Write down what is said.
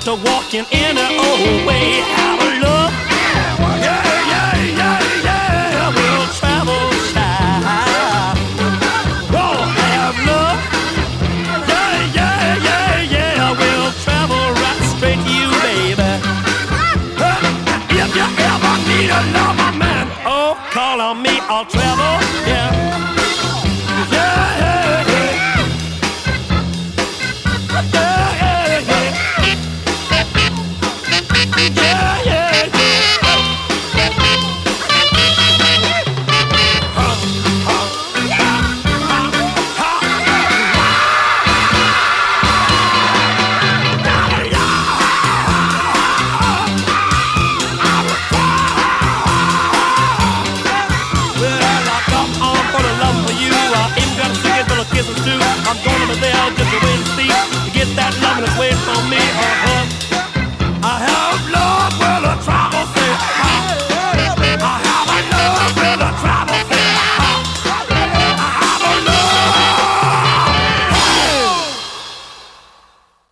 to walking in an old way. Have a look, yeah, yeah, yeah, yeah. We'll travel south. Oh, have love, yeah, yeah, yeah, yeah. We'll travel right straight to you, baby. If you ever need a lover, man, oh, call on me. I'll travel, yeah, yeah, yeah, yeah.